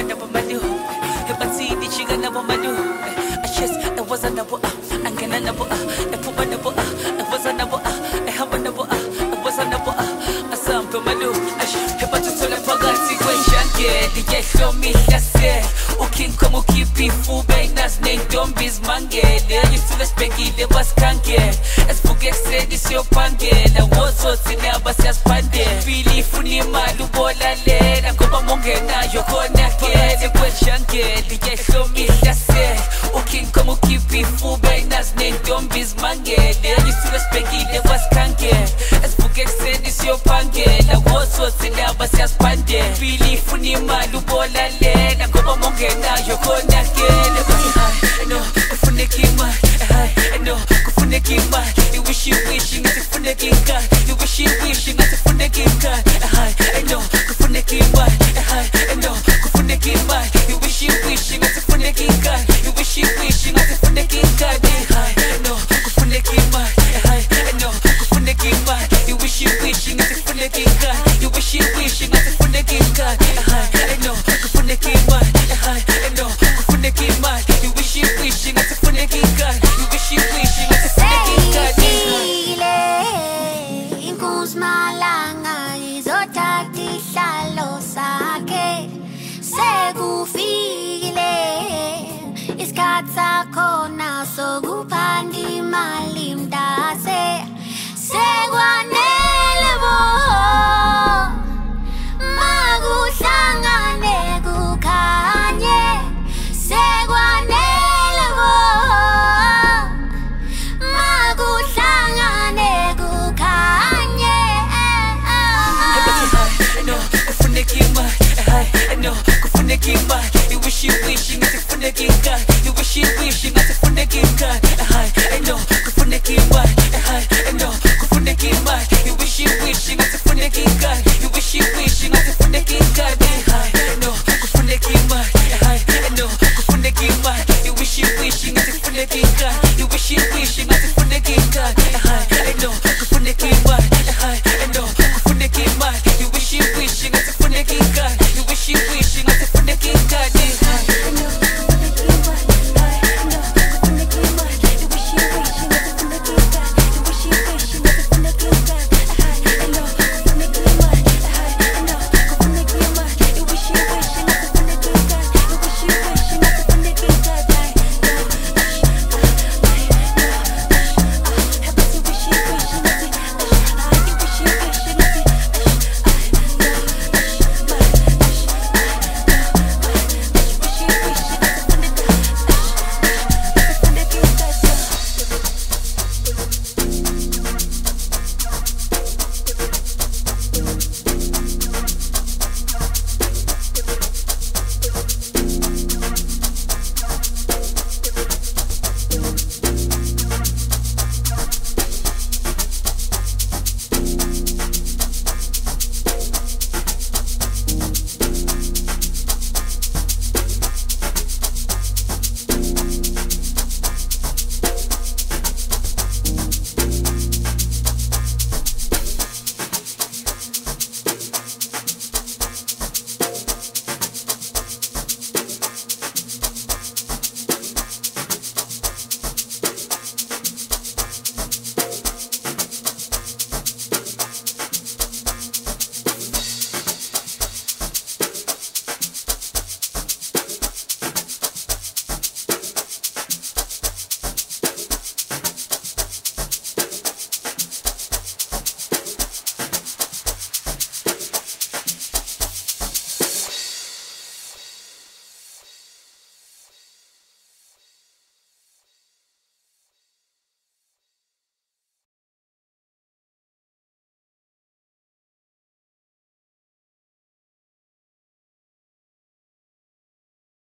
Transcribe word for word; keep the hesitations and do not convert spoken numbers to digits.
never madu. Hebati di chiga never madu. I just I was a never I'm gonna never I put my never I was a never I have a never I was a never I sam to madu. Hebati so la pagati question get the get show me that's it. Uking como kipi fu bang nas name don't biz mange. There you to the specky the was kanke. As forget say this your pange. The was so tina bas as pande. Fili funi malu bola le. Na kopa monge na yoko na ke. The question get the get show me that's it. Uking como kipi fu bang nas name don't biz mange. There you to the specky the was kanke. As forget say this your pange. The was so tina bas as pande. Fili funi malu bola le. Na kopa monge na yoko na ke. No, kufune kima, I know, kufune kima. You wish you wishing at the fune kinka. You wish you wishing at the fune kinka. I know, kufune kima, I know, kufune kima. You wish you wishing at the fune kinka. You wish you wishing at the fune kinka. I know, kufune kima, I know, kufune kima. You wish you wishing at the fune kinka. You wish you wishing at the fune kinka. I know, kufune kima, I know, kufune kima. You wish you wishing at the funny gun. You wish you wishing at the funny gun. Inkus malanga izotati shalo sake. Segufile iskatsa kona sogupandi malimdase. Segwanele bo magushangane gukanye. Segwanele bo magushangane gukanye. I know, kufune kima, I know, kufune kima. You wish you wishing at the funny gun. You wish you wishing at the funny gun. I know, kufune kima, I know, kufune kima. You wish you wishing at the funny gun. You wish you wishing at the funny gun.